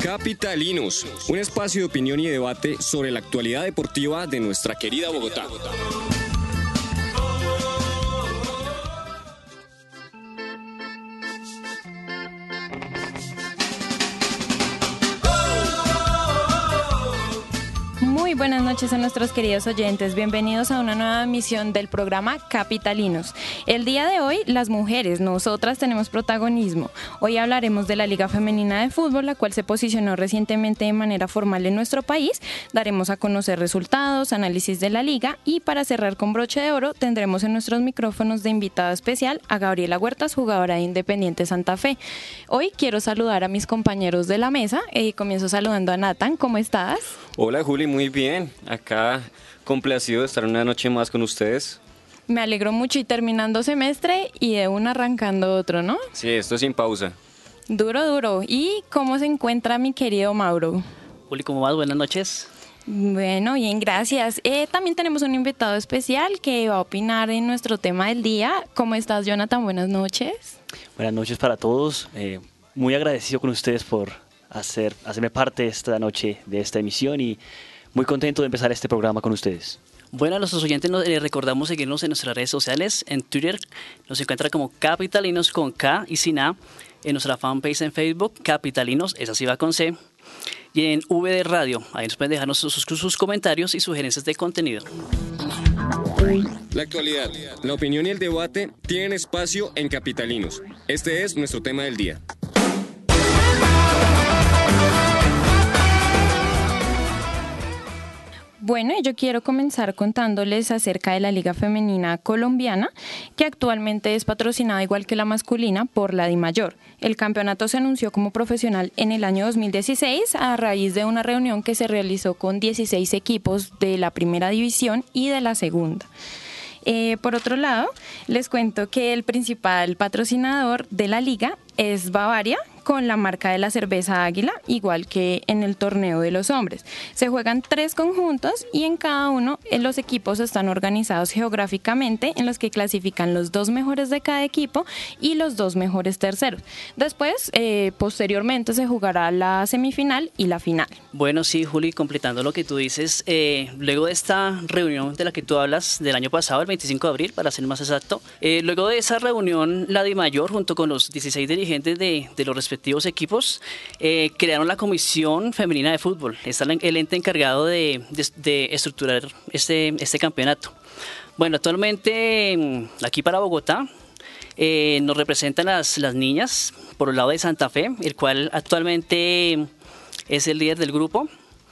Capitalinos, un espacio de opinión y debate sobre la actualidad deportiva de nuestra querida Bogotá. Muy buenas noches a nuestros queridos oyentes, bienvenidos a una nueva emisión del programa Capitalinos. El día de hoy, las mujeres, nosotras tenemos protagonismo. Hoy hablaremos de la Liga Femenina de Fútbol, la cual se posicionó recientemente de manera formal en nuestro país. Daremos a conocer resultados, análisis de la liga y para cerrar con broche de oro tendremos en nuestros micrófonos de invitado especial a Gabriela Huertas, jugadora de Independiente Santa Fe. Hoy quiero saludar a mis compañeros de la mesa. Comienzo saludando a Nathan, ¿cómo estás? Hola Juli, muy bien, acá complacido de estar una noche más con ustedes. Me alegro mucho y terminando semestre y de un arrancando otro, ¿no? Sí, esto sin pausa. Duro, duro. ¿Y cómo se encuentra mi querido Mauro? Juli, ¿cómo vas? Buenas noches. Bueno, bien, gracias. También tenemos un invitado especial que va a opinar en nuestro tema del día. ¿Cómo estás, Jonathan? Buenas noches. Buenas noches para todos. Muy agradecido con ustedes por hacerme parte esta noche de esta emisión y muy contento de empezar este programa con ustedes. Bueno, a nuestros oyentes les recordamos seguirnos en nuestras redes sociales. En Twitter nos encuentra como Capitalinos con K y sin A. En nuestra fanpage en Facebook, Capitalinos, esa sí va con C. Y en VD Radio, ahí nos pueden dejarnos sus comentarios y sugerencias de contenido. La actualidad, la opinión y el debate tienen espacio en Capitalinos. Este es nuestro tema del día. Bueno, yo quiero comenzar contándoles acerca de la Liga Femenina Colombiana, que actualmente es patrocinada igual que la masculina por la DIMAYOR. El campeonato se anunció como profesional en el año 2016 a raíz de una reunión que se realizó con 16 equipos de la primera división y de la segunda. Por otro lado, les cuento que el principal patrocinador de la liga es Bavaria, con la marca de la cerveza Águila, igual que en el torneo de los hombres. Se juegan 3 conjuntos y en cada uno los equipos están organizados geográficamente en los que clasifican los 2 mejores de cada equipo y los 2 mejores terceros. Después, posteriormente, se jugará la semifinal y la final. Bueno, sí, Juli, completando lo que tú dices, luego de esta reunión de la que tú hablas del año pasado, el 25 de abril, para ser más exacto, luego de esa reunión, la DIMAYOR, junto con los 16 dirigentes de los respectivos equipos, crearon la Comisión Femenina de Fútbol. Está el ente encargado de estructurar este campeonato. Bueno, actualmente aquí para Bogotá nos representan las niñas por el lado de Santa Fe, el cual actualmente es el líder del grupo.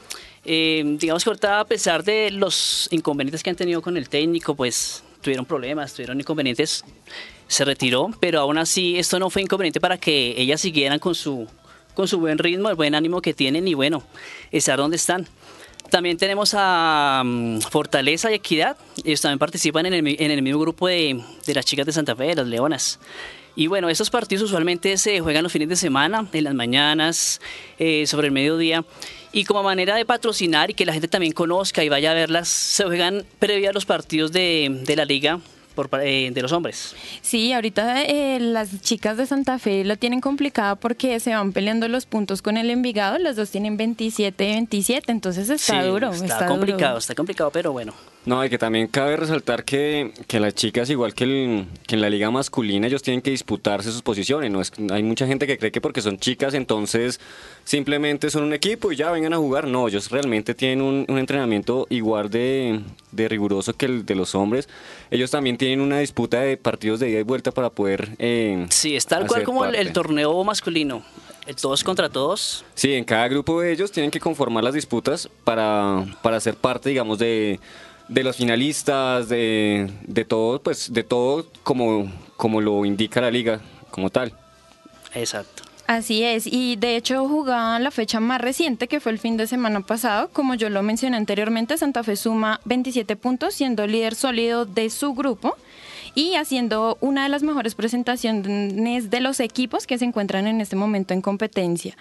Digamos que ahorita, a pesar de los inconvenientes que han tenido con el técnico, pues tuvieron problemas, tuvieron inconvenientes, se retiró, pero aún así esto no fue inconveniente para que ellas siguieran con su buen ritmo, el buen ánimo que tienen y bueno, estar donde están. También tenemos a Fortaleza y Equidad, ellos también participan en el mismo grupo de las chicas de Santa Fe, de las Leonas. Y bueno, estos partidos usualmente se juegan los fines de semana, en las mañanas, sobre el mediodía. Y como manera de patrocinar y que la gente también conozca y vaya a verlas, se juegan previa a los partidos de la liga de los hombres. Sí, ahorita las chicas de Santa Fe lo tienen complicado porque se van peleando los puntos con el Envigado, los dos tienen 27-27, entonces está duro. Está complicado, pero bueno. No, y que también cabe resaltar que las chicas, igual que en la liga masculina, ellos tienen que disputarse sus posiciones. No es, hay mucha gente que cree que porque son chicas, entonces simplemente son un equipo y ya vengan a jugar. No, ellos realmente tienen un entrenamiento igual de riguroso que el de los hombres. Ellos también tienen una disputa de partidos de ida y vuelta para poder sí, es tal cual como el torneo masculino. Todos contra todos. Sí, en cada grupo de ellos tienen que conformar las disputas para ser parte, digamos, de los finalistas, de todo, pues de todo como lo indica la liga como tal. Exacto. Así es, y de hecho jugaba la fecha más reciente, que fue el fin de semana pasado. Como yo lo mencioné anteriormente, Santa Fe suma 27 puntos, siendo líder sólido de su grupo y haciendo una de las mejores presentaciones de los equipos que se encuentran en este momento en competencia.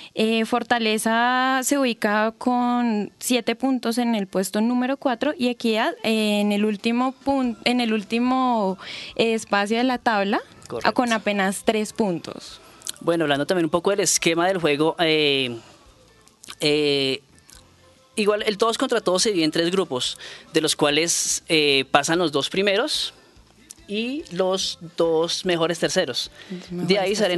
Fortaleza se ubica con 7 puntos en el puesto número 4 y Equidad en el último espacio de la tabla. Correcto. Con apenas 3 puntos. Bueno, hablando también un poco del esquema del juego, Igual el todos contra todos se divide en 3 grupos, de los cuales pasan los 2 primeros y los 2 mejores terceros. De ahí salen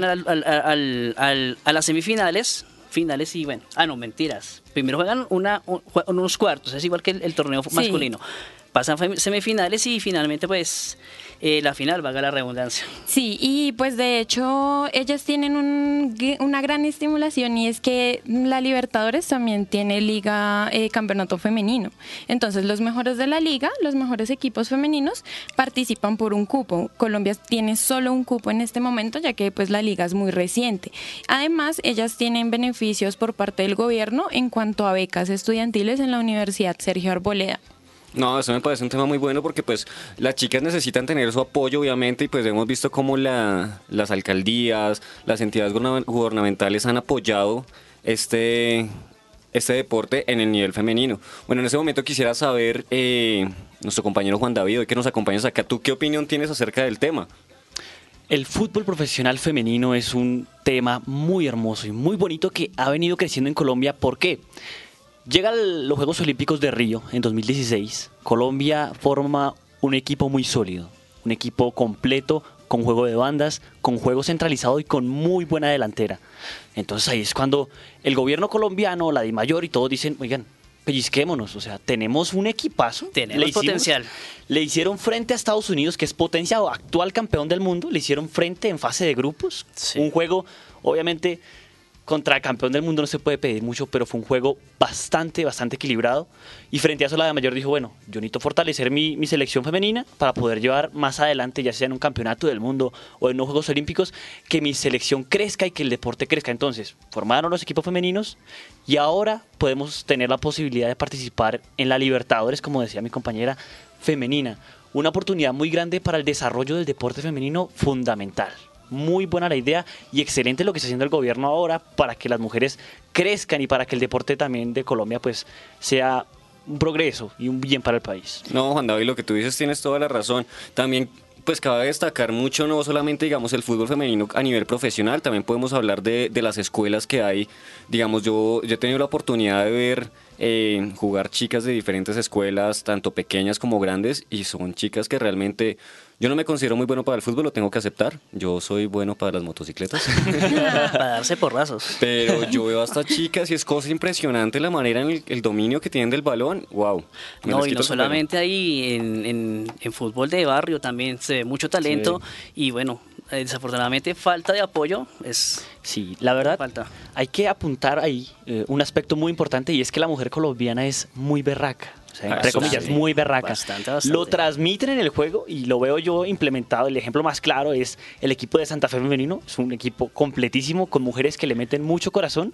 a las semifinales, finales y bueno, no, mentiras. Primero juegan unos cuartos, es igual que el torneo masculino. Pasan semifinales y finalmente pues la final, valga la redundancia. Sí, y pues de hecho ellas tienen una gran estimulación, y es que la Libertadores también tiene liga, campeonato femenino. Entonces los mejores de la liga, los mejores equipos femeninos participan por un cupo. Colombia tiene solo un cupo en este momento, ya que pues la liga es muy reciente. Además, ellas tienen beneficios por parte del gobierno en cuanto a becas estudiantiles en la Universidad Sergio Arboleda. No, eso me parece un tema muy bueno porque pues las chicas necesitan tener su apoyo, obviamente, y pues hemos visto cómo las alcaldías, las entidades gubernamentales han apoyado este deporte en el nivel femenino. Bueno, en ese momento quisiera saber, nuestro compañero Juan David, hoy que nos acompañas acá, ¿tú qué opinión tienes acerca del tema? El fútbol profesional femenino es un tema muy hermoso y muy bonito que ha venido creciendo en Colombia. ¿Por qué? Llegan los Juegos Olímpicos de Río en 2016. Colombia forma un equipo muy sólido, un equipo completo, con juego de bandas, con juego centralizado y con muy buena delantera. Entonces ahí es cuando el gobierno colombiano, la DIMAYOR y todos dicen, oigan, pellizquémonos, o sea, tenemos un equipazo. Tenemos potencial. Le hicieron frente a Estados Unidos, que es potencia o actual campeón del mundo, le hicieron frente en fase de grupos. Sí. Un juego, obviamente, contra el campeón del mundo no se puede pedir mucho, pero fue un juego bastante equilibrado. Y frente a eso la DIMAYOR dijo, bueno, yo necesito fortalecer mi selección femenina para poder llevar más adelante, ya sea en un campeonato del mundo o en unos Juegos Olímpicos, que mi selección crezca y que el deporte crezca. Entonces, formaron los equipos femeninos y ahora podemos tener la posibilidad de participar en la Libertadores, como decía mi compañera, femenina. Una oportunidad muy grande para el desarrollo del deporte femenino, fundamental. Muy buena la idea y excelente lo que está haciendo el gobierno ahora para que las mujeres crezcan y para que el deporte también de Colombia pues sea un progreso y un bien para el país. No, Juan David, lo que tú dices tienes toda la razón. También pues cabe destacar mucho, no solamente digamos el fútbol femenino a nivel profesional, también podemos hablar de las escuelas que hay. Digamos, yo he tenido la oportunidad de ver jugar chicas de diferentes escuelas, tanto pequeñas como grandes, y son chicas que realmente, yo no me considero muy bueno para el fútbol, lo tengo que aceptar, yo soy bueno para las motocicletas. Para darse porrazos. Pero yo veo a estas chicas y es cosa impresionante la manera en el dominio que tienen del balón, wow. No, y no solamente ahí, en fútbol de barrio también se ve mucho talento, sí. Y bueno, desafortunadamente falta de apoyo es... Sí, la verdad, hay que apuntar ahí un aspecto muy importante, y es que la mujer colombiana es muy berraca. O sea, entre comillas, muy berraca. Bastante. Lo transmiten en el juego y lo veo yo implementado. El ejemplo más claro es el equipo de Santa Fe femenino. Es un equipo completísimo con mujeres que le meten mucho corazón,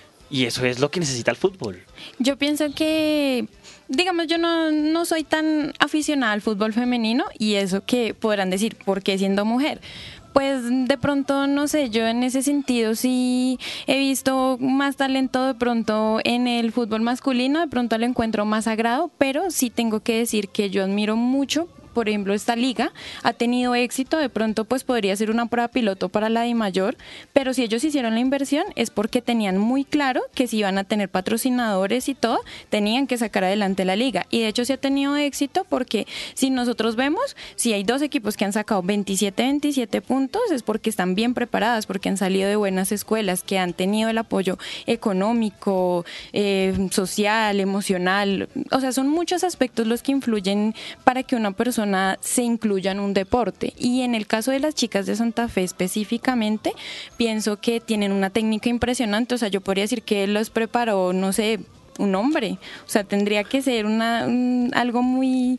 y eso es lo que necesita el fútbol. Yo pienso que, digamos, yo no soy tan aficionada al fútbol femenino, y eso que podrán decir, ¿por qué siendo mujer? Pues de pronto, no sé, yo en ese sentido sí he visto más talento de pronto en el fútbol masculino, de pronto lo encuentro más sagrado, pero sí tengo que decir que yo admiro mucho, por ejemplo, esta liga ha tenido éxito. De pronto pues podría ser una prueba piloto para la DIMAYOR, pero si ellos hicieron la inversión es porque tenían muy claro que si iban a tener patrocinadores y todo, tenían que sacar adelante la liga, y de hecho sí ha tenido éxito, porque si nosotros vemos, si hay 2 equipos que han sacado 27 puntos, es porque están bien preparadas, porque han salido de buenas escuelas, que han tenido el apoyo económico, social, emocional, o sea, son muchos aspectos los que influyen para que una persona se incluya en un deporte. Y en el caso de las chicas de Santa Fe específicamente, pienso que tienen una técnica impresionante. O sea, yo podría decir que los preparó, no sé, un hombre. O sea, tendría que ser algo muy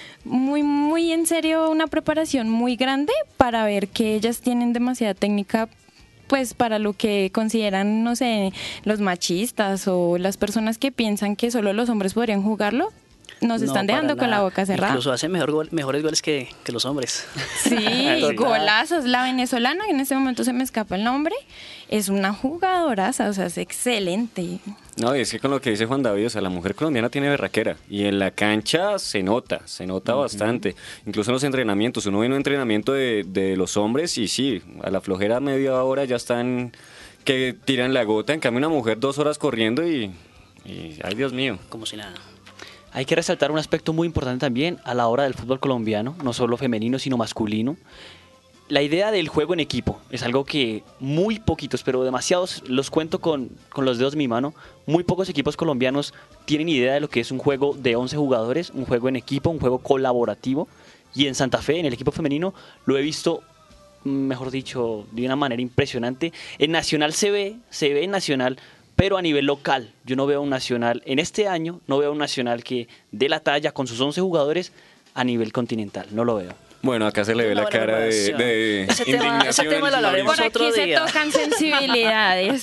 en serio, una preparación muy grande para ver que ellas tienen demasiada técnica, pues para lo que consideran, no sé, los machistas o las personas que piensan que solo los hombres podrían jugarlo. Nos están dejando con la boca cerrada. Incluso hacen mejores goles que los hombres. Sí, golazos. La venezolana, que en este momento se me escapa el nombre, es una jugadoraza, o sea, es excelente. No, y es que con lo que dice Juan David, o sea, la mujer colombiana tiene berraquera, y en la cancha se nota bastante. Incluso en los entrenamientos, uno ve un entrenamiento de los hombres y sí, a la flojera media hora ya están que tiran la gota. En cambio, una mujer 2 horas corriendo y Y, ay, Dios mío. Como si nada. Hay que resaltar un aspecto muy importante también a la hora del fútbol colombiano, no solo femenino, sino masculino. La idea del juego en equipo es algo que muy poquitos, pero demasiados, los cuento con los dedos de mi mano, muy pocos equipos colombianos tienen idea de lo que es un juego de 11 jugadores, un juego en equipo, un juego colaborativo. Y en Santa Fe, en el equipo femenino, lo he visto, mejor dicho, de una manera impresionante. En Nacional se ve en Nacional, pero a nivel local. Yo no veo un Nacional, en este año, no veo un Nacional que dé la talla con sus 11 jugadores a nivel continental, no lo veo. Bueno, acá se le ve la cara de Ese indignación. tema lo hablaremos Por otro aquí se día. tocan sensibilidades.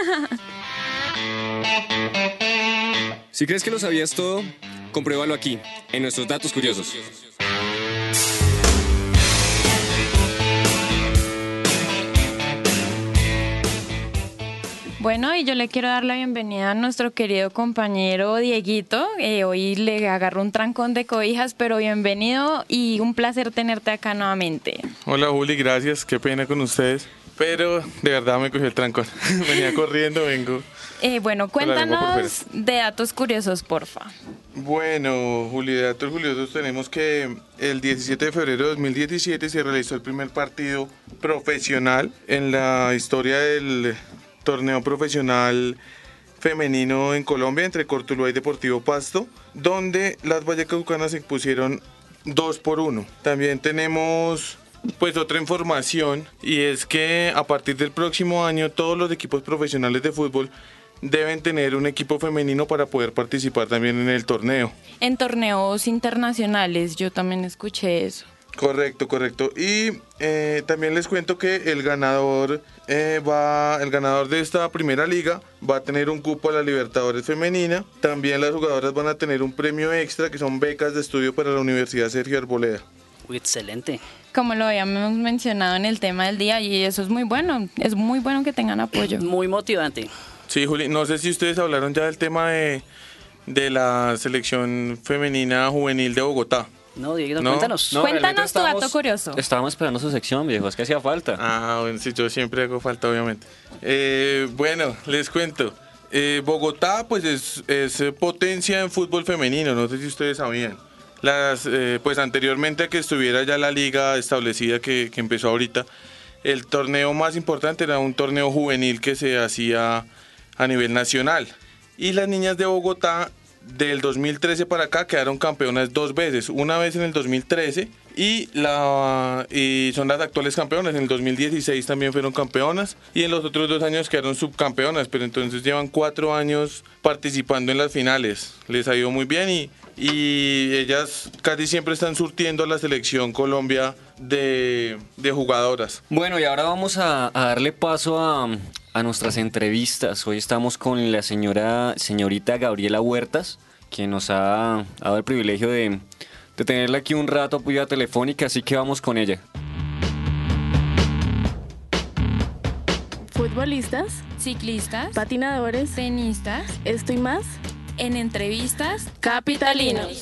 Si crees que lo sabías todo, compruébalo aquí, en nuestros datos curiosos. Bueno, y yo le quiero dar la bienvenida a nuestro querido compañero Dieguito. Hoy le agarró un trancón de cobijas, pero bienvenido y un placer tenerte acá nuevamente. Hola Juli, gracias, qué pena con ustedes, pero de verdad me cogió el trancón. Venía corriendo, vengo. Bueno, Con la lengua por cuéntanos de datos curiosos, porfa. Bueno, Juli, de datos curiosos tenemos que el 17 de febrero de 2017 se realizó el primer partido profesional en la historia del torneo profesional femenino en Colombia entre Cortuluá y Deportivo Pasto, donde las vallecaucanas se impusieron 2-1. También tenemos pues otra información, y es que a partir del próximo año todos los equipos profesionales de fútbol deben tener un equipo femenino para poder participar también en el torneo. En torneos internacionales, yo también escuché eso. Correcto, correcto. Y también les cuento que el ganador de esta primera liga va a tener un cupo a la Libertadores femenina. También las jugadoras van a tener un premio extra, que son becas de estudio para la Universidad Sergio Arboleda. Uy, excelente. Como lo habíamos mencionado en el tema del día, y eso es muy bueno que tengan apoyo. Muy motivante. Sí, Juli, no sé si ustedes hablaron ya del tema de la selección femenina juvenil de Bogotá. No, Dieguito, No. cuéntanos. No, Cuéntanos realmente tu dato curioso. Estábamos esperando su sección, viejo, es que hacía falta. Ah, bueno, sí, yo siempre hago falta, obviamente. Bueno, les cuento. Bogotá, pues es potencia en fútbol femenino, no sé si ustedes sabían. Pues anteriormente a que estuviera ya la liga establecida que empezó ahorita, el torneo más importante era un torneo juvenil que se hacía a nivel nacional. Y las niñas de Bogotá del 2013 para acá quedaron campeonas 2 veces, una vez en el 2013 y son las actuales campeonas. En el 2016 también fueron campeonas y en los otros 2 años quedaron subcampeonas, pero entonces llevan 4 años participando en las finales. Les ha ido muy bien y ellas casi siempre están surtiendo a la selección Colombia de jugadoras. Bueno, y ahora vamos a darle paso a nuestras entrevistas. Hoy estamos con la señorita Gabriela Huertas, que nos ha dado el privilegio de tenerla aquí un rato vía telefónica, así que vamos con ella. Futbolistas, Ciclistas, patinadores, tenistas, esto y más. en entrevistas Capitalinos.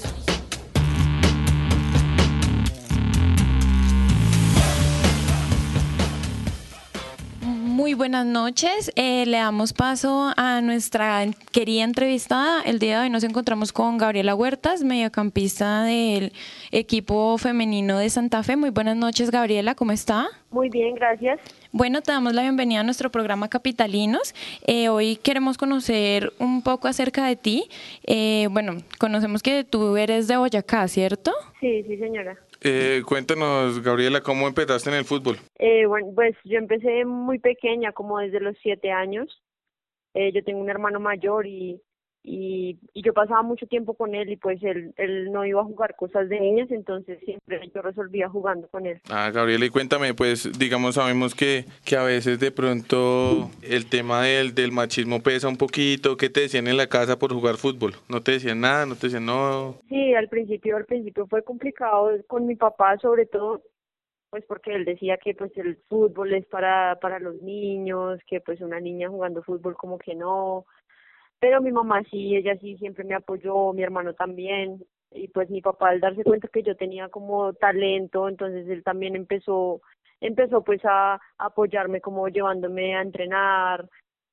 Muy buenas noches, le damos paso a nuestra querida entrevistada. El día de hoy nos encontramos con Gabriela Huertas, mediocampista del equipo femenino de Santa Fe. Muy buenas noches, Gabriela, ¿cómo está? Muy bien, gracias. Bueno, te damos la bienvenida a nuestro programa Capitalinos. Hoy queremos conocer un poco acerca de ti. Bueno, conocemos que tú eres de Boyacá, ¿cierto? Sí, sí, señora. Cuéntanos, Gabriela, ¿cómo empezaste en el fútbol? Bueno, pues yo empecé muy pequeña, como desde los 7 años. Yo tengo un hermano mayor y yo pasaba mucho tiempo con él y pues él no iba a jugar cosas de niñas, entonces siempre yo resolvía jugando con él. Ah, Gabriela, y cuéntame, pues, digamos, sabemos que a veces de pronto el tema del machismo pesa un poquito. ¿Qué te decían en la casa por jugar fútbol? ¿No te decían nada? ¿No te decían no? Sí, al principio fue complicado con mi papá, sobre todo, pues porque él decía que pues el fútbol es para los niños, que pues una niña jugando fútbol como que no. Pero mi mamá sí, ella sí siempre me apoyó, mi hermano también, y pues mi papá al darse cuenta que yo tenía como talento, entonces él también empezó pues a apoyarme como llevándome a entrenar,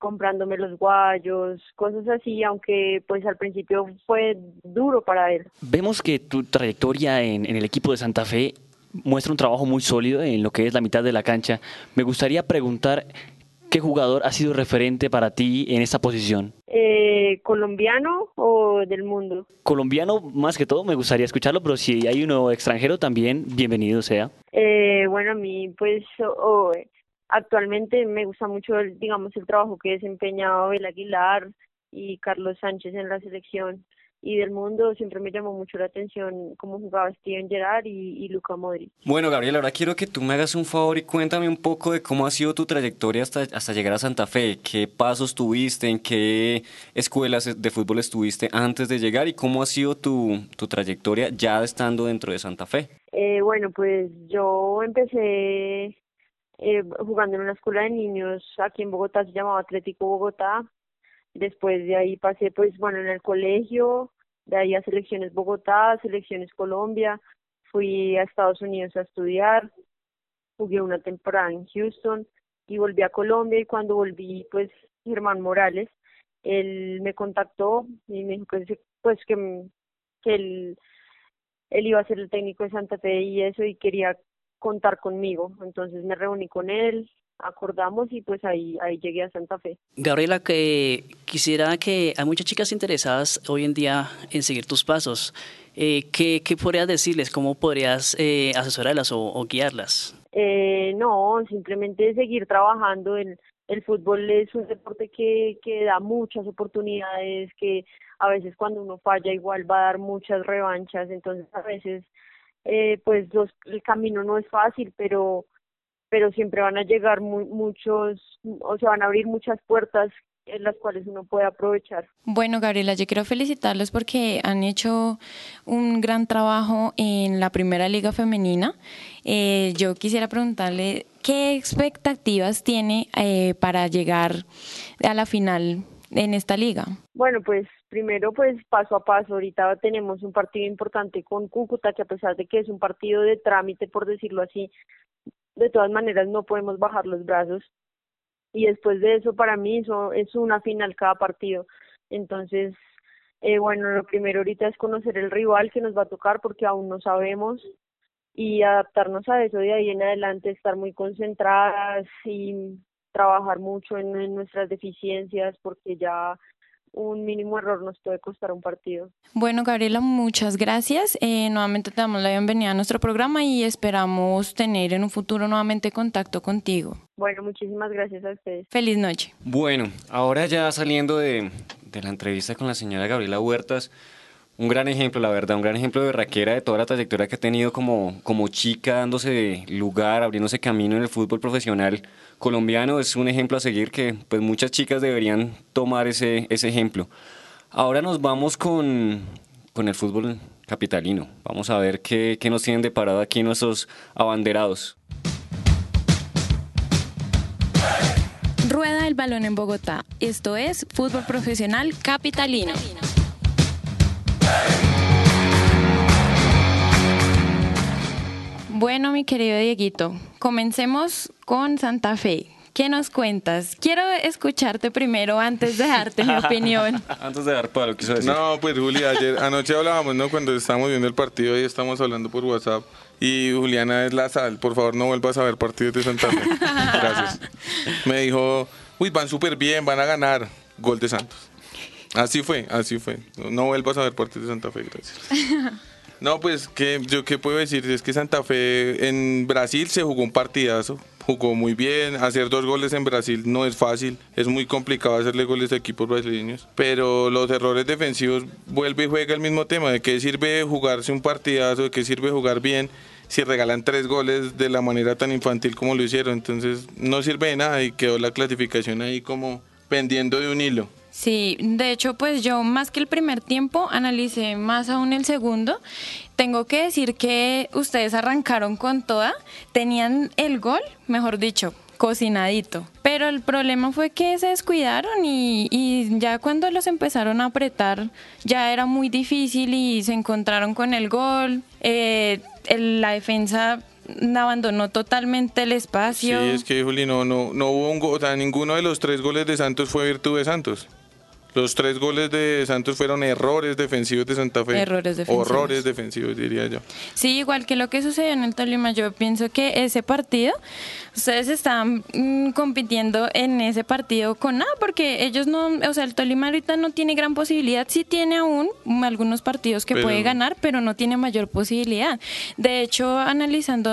comprándome los guayos, cosas así, aunque pues al principio fue duro para él. Vemos que tu trayectoria en el equipo de Santa Fe muestra un trabajo muy sólido en lo que es la mitad de la cancha. Me gustaría preguntar, ¿qué jugador ha sido referente para ti en esta posición? ¿Colombiano o del mundo? Colombiano, más que todo, me gustaría escucharlo, pero si hay uno extranjero también, bienvenido sea. Bueno, a mí pues actualmente me gusta mucho el trabajo que desempeña Abel Aguilar y Carlos Sánchez en la selección. Y del mundo siempre me llamó mucho la atención cómo jugaba Steven Gerrard y Luka Modric. Bueno, Gabriel, ahora quiero que tú me hagas un favor y cuéntame un poco de cómo ha sido tu trayectoria hasta llegar a Santa Fe. ¿Qué pasos tuviste? ¿En qué escuelas de fútbol estuviste antes de llegar? ¿Y cómo ha sido tu trayectoria ya estando dentro de Santa Fe? Bueno, pues yo empecé jugando en una escuela de niños aquí en Bogotá, se llamaba Atlético Bogotá. Después de ahí pasé, pues bueno, en el colegio, de ahí a Selecciones Bogotá, Selecciones Colombia, fui a Estados Unidos a estudiar, jugué una temporada en Houston y volví a Colombia, y cuando volví, pues Germán Morales, él me contactó y me dijo que él iba a ser el técnico de Santa Fe y eso, y quería contar conmigo. Entonces me reuní con él, acordamos y pues ahí llegué a Santa Fe. Gabriela, que quisiera que hay muchas chicas interesadas hoy en día en seguir tus pasos. ¿Qué podrías decirles? ¿Cómo podrías asesorarlas o guiarlas? No, simplemente seguir trabajando. El fútbol es un deporte que da muchas oportunidades, que a veces cuando uno falla igual va a dar muchas revanchas, entonces a veces pues el camino no es fácil, pero siempre van a llegar muchos, o se van a abrir muchas puertas en las cuales uno puede aprovechar. Bueno, Gabriela, yo quiero felicitarlos porque han hecho un gran trabajo en la Primera Liga Femenina. Yo quisiera preguntarle, ¿qué expectativas tiene para llegar a la final en esta liga? Bueno, pues primero pues paso a paso. Ahorita tenemos un partido importante con Cúcuta, que a pesar de que es un partido de trámite, por decirlo así, de todas maneras no podemos bajar los brazos, y después de eso para mí eso es una final cada partido. Entonces bueno, lo primero ahorita es conocer el rival que nos va a tocar, porque aún no sabemos, y adaptarnos a eso. De ahí en adelante estar muy concentradas y trabajar mucho en nuestras deficiencias, porque ya un mínimo error nos puede costar un partido. Bueno, Gabriela, muchas gracias. Nuevamente te damos la bienvenida a nuestro programa y esperamos tener en un futuro nuevamente contacto contigo. Bueno, muchísimas gracias a ustedes. Feliz noche. Bueno, ahora ya saliendo de la entrevista con la señora Gabriela Huertas, un gran ejemplo, la verdad, un gran ejemplo de berraquera, de toda la trayectoria que ha tenido como chica, dándose lugar, abriéndose camino en el fútbol profesional colombiano. Es un ejemplo a seguir que pues muchas chicas deberían tomar ese ejemplo. Ahora nos vamos con el fútbol capitalino. Vamos a ver qué nos tienen de parado aquí nuestros abanderados. Rueda el balón en Bogotá. Esto es Fútbol Profesional Capitalino. Bueno, mi querido Dieguito, comencemos con Santa Fe. ¿Qué nos cuentas? Quiero escucharte primero antes de darte mi opinión. Antes de dar para lo que quiso decir. No, pues Juli, anoche hablábamos, ¿no? Cuando estábamos viendo el partido y estamos hablando por WhatsApp. Y Juliana es la sal, por favor no vuelvas a ver partidos de Santa Fe. Gracias. Me dijo, uy, van súper bien, van a ganar. Gol de Santos. Así fue. No vuelvas a ver partidos de Santa Fe, gracias. No, pues, ¿yo qué puedo decir? Es que Santa Fe en Brasil se jugó un partidazo. Jugó muy bien. Hacer 2 goles en Brasil no es fácil. Es muy complicado hacerle goles a equipos brasileños. Pero los errores defensivos, vuelve y juega el mismo tema. ¿De qué sirve jugarse un partidazo? ¿De qué sirve jugar bien si regalan 3 goles de la manera tan infantil como lo hicieron? Entonces no sirve de nada y quedó la clasificación ahí como pendiendo de un hilo. Sí, de hecho, pues yo más que el primer tiempo analicé más aún el segundo. Tengo que decir que ustedes arrancaron con toda, tenían el gol, mejor dicho, cocinadito. Pero el problema fue que se descuidaron y ya cuando los empezaron a apretar ya era muy difícil y se encontraron con el gol. La defensa abandonó totalmente el espacio. Sí, es que, Juli, no hubo un gol, o sea, ninguno de los 3 goles de Santos fue virtud de Santos. Los 3 goles de Santos fueron errores defensivos de Santa Fe. Errores defensivos. Horrores defensivos, diría yo. Sí, igual que lo que sucedió en el Tolima, yo pienso que ese partido, ustedes estaban compitiendo en ese partido con nada, porque ellos no, o sea, el Tolima ahorita no tiene gran posibilidad, sí tiene aún algunos partidos que puede ganar, pero no tiene mayor posibilidad. De hecho, analizando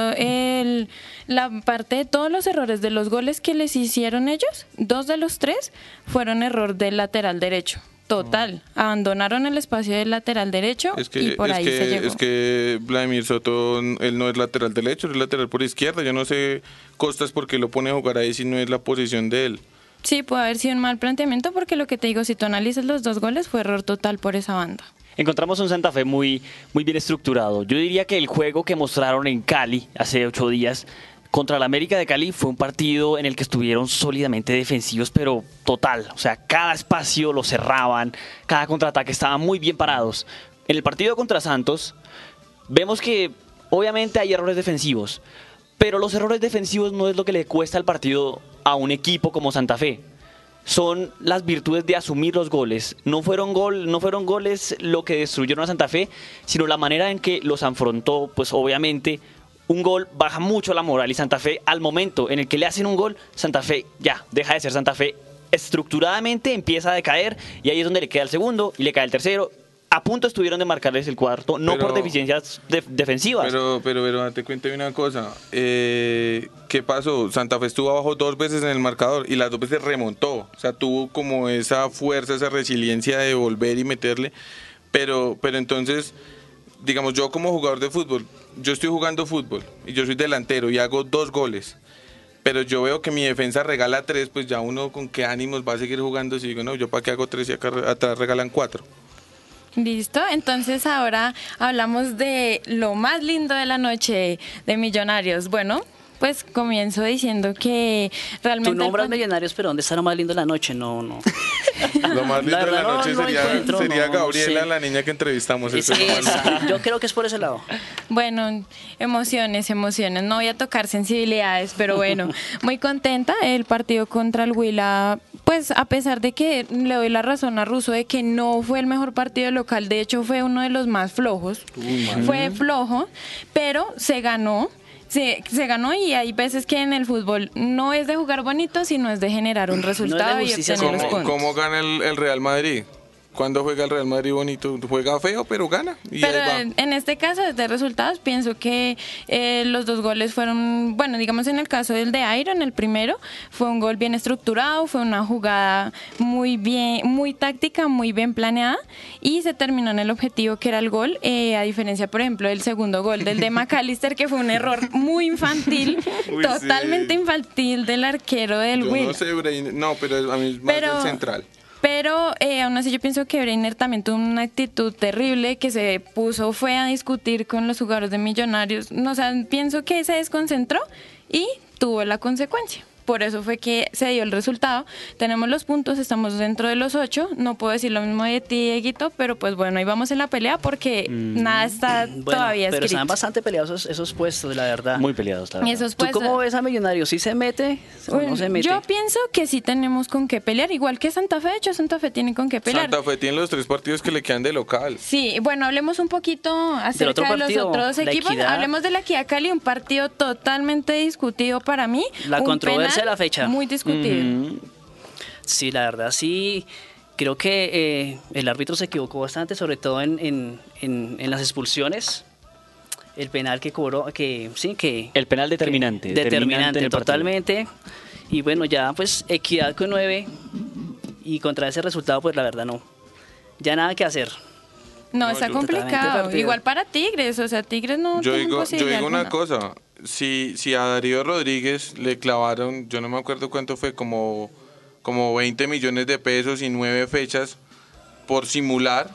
la parte de todos los errores de los goles que les hicieron ellos, 2 de los 3 fueron error del lateral derecho. Total, abandonaron el espacio del lateral derecho y por ahí se llegó. Es que Vladimir Soto, él no es lateral derecho, es lateral por izquierda. Yo no sé Costas por qué lo pone a jugar ahí si no es la posición de él. Sí, puede haber sido un mal planteamiento porque lo que te digo, si tú analizas los 2 goles, fue error total por esa banda. Encontramos un Santa Fe muy bien estructurado. Yo diría que el juego que mostraron en Cali hace 8 días contra el América de Cali fue un partido en el que estuvieron sólidamente defensivos, pero total. O sea, cada espacio lo cerraban, cada contraataque estaban muy bien parados. En el partido contra Santos, vemos que obviamente hay errores defensivos, pero los errores defensivos no es lo que le cuesta al partido a un equipo como Santa Fe. Son las virtudes de asumir los goles. No fueron goles lo que destruyeron a Santa Fe, sino la manera en que los afrontó, pues obviamente. Un gol baja mucho la moral y Santa Fe, al momento en el que le hacen un gol, Santa Fe ya deja de ser Santa Fe. Estructuradamente empieza a decaer y ahí es donde le queda el segundo y le cae el tercero. A punto estuvieron de marcarles el cuarto, no por deficiencias defensivas. Pero te cuento una cosa. ¿Qué pasó? Santa Fe estuvo abajo 2 veces en el marcador y las 2 veces remontó. O sea, tuvo como esa fuerza, esa resiliencia de volver y meterle. Pero entonces, digamos, yo como jugador de fútbol, yo estoy jugando fútbol y yo soy delantero y hago 2 goles, pero yo veo que mi defensa regala 3, pues ya uno con qué ánimos va a seguir jugando si digo, no, yo para qué hago 3 y acá atrás regalan 4. Listo, entonces ahora hablamos de lo más lindo de la noche de Millonarios. Bueno, pues comienzo diciendo que realmente... Tú nombras Millonarios, pero ¿dónde está lo más lindo de la noche? No. Lo más lindo de la noche sería Gabriela, la niña que entrevistamos. Yo creo que es por ese lado. Bueno, emociones. No voy a tocar sensibilidades, pero bueno, muy contenta. El partido contra el Huila, pues a pesar de que le doy la razón a Russo de que no fue el mejor partido local, de hecho fue uno de los más flojos. Fue flojo, pero se ganó. Se ganó y hay veces que en el fútbol no es de jugar bonito, sino es de generar un resultado y obtener los puntos. ¿Cómo gana el Real Madrid? ¿Cuándo juega el Real Madrid bonito? Juega feo, pero gana. Pero en este caso, desde resultados, pienso que los 2 goles fueron, bueno, digamos en el caso del de Iron, el primero, fue un gol bien estructurado, fue una jugada muy bien, muy táctica, muy bien planeada y se terminó en el objetivo que era el gol, a diferencia, por ejemplo, del segundo gol, del de McAllister, que fue un error muy infantil, totalmente infantil del arquero del Will. No sé, no, pero a mí es más del central. Pero aún así yo pienso que Breiner también tuvo una actitud terrible, que fue a discutir con los jugadores de Millonarios. O sea, pienso que se desconcentró y tuvo la consecuencia. Por eso fue que se dio el resultado. Tenemos los puntos, estamos dentro de los 8. No puedo decir lo mismo de ti, Dieguito, pero pues bueno, ahí vamos en la pelea porque nada está todavía escrito. Pero están bastante peleados esos puestos, la verdad. Muy peleados, la verdad. ¿Tú cómo ves a Millonarios? ¿Sí se mete o no se mete? Yo pienso que sí tenemos con qué pelear, igual que Santa Fe. De hecho, Santa Fe tiene con qué pelear. Santa Fe tiene los 3 partidos que le quedan de local. Sí, bueno, hablemos un poquito acerca de los otros equipos. Hablemos de la Equidad Cali, un partido totalmente discutido para mí. La controversia de la fecha. Muy discutido. Sí, la verdad sí. Creo que el árbitro se equivocó bastante, sobre todo en las expulsiones. El penal que cobró, el penal determinante. Determinante totalmente. Y bueno, ya pues Equidad con 9 y contra ese resultado, pues la verdad no. Ya nada que hacer. No, está complicado. Igual para Tigres, o sea, Tigres no tiene posibilidad. Yo digo una cosa. Si a Darío Rodríguez le clavaron, yo no me acuerdo cuánto fue, como 20 millones de pesos y 9 fechas por simular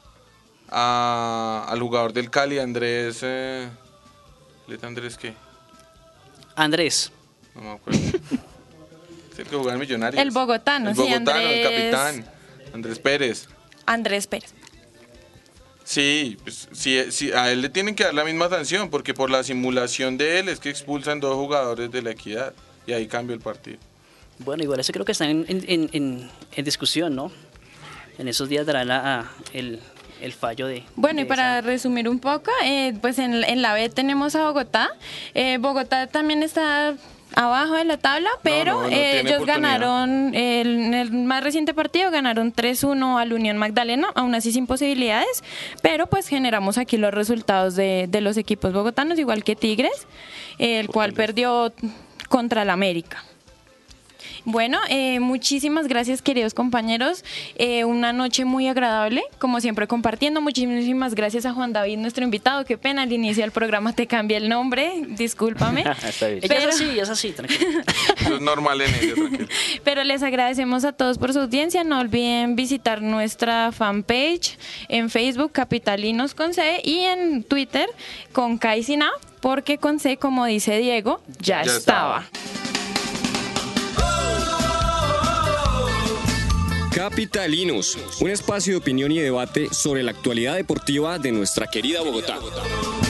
al jugador del Cali, Andrés... ¿Andrés qué? Andrés. No me acuerdo. Es el que jugaba en Millonarios. El bogotano, el capitán. Andrés Pérez. Sí, pues, sí, a él le tienen que dar la misma sanción, porque por la simulación de él es que expulsan 2 jugadores de La Equidad y ahí cambia el partido. Bueno, igual eso creo que está en discusión, ¿no? En esos días dará el fallo de... Bueno, y de para esa- resumir un poco, pues en la B tenemos a Bogotá. Bogotá también está abajo de la tabla, pero no tiene ellos oportunidad. ganaron, en el más reciente partido ganaron 3-1 al Unión Magdalena, aún así sin posibilidades, pero pues generamos aquí los resultados de los equipos bogotanos, igual que Tigres, el cual perdió contra el América. Bueno, muchísimas gracias, queridos compañeros. Una noche muy agradable, como siempre compartiendo. Muchísimas gracias a Juan David, nuestro invitado. Qué pena, al inicio del programa te cambié el nombre, discúlpame. Está bien. Ella es así, tranquilo. Eso es normal en ellos, tranquilo. Pero les agradecemos a todos por su audiencia. No olviden visitar nuestra fanpage en Facebook, Capitalinos con C, y en Twitter con K y sin A, porque con C, como dice Diego, ya Ya estaba. Capitalinos, un espacio de opinión y debate sobre la actualidad deportiva de nuestra querida Bogotá.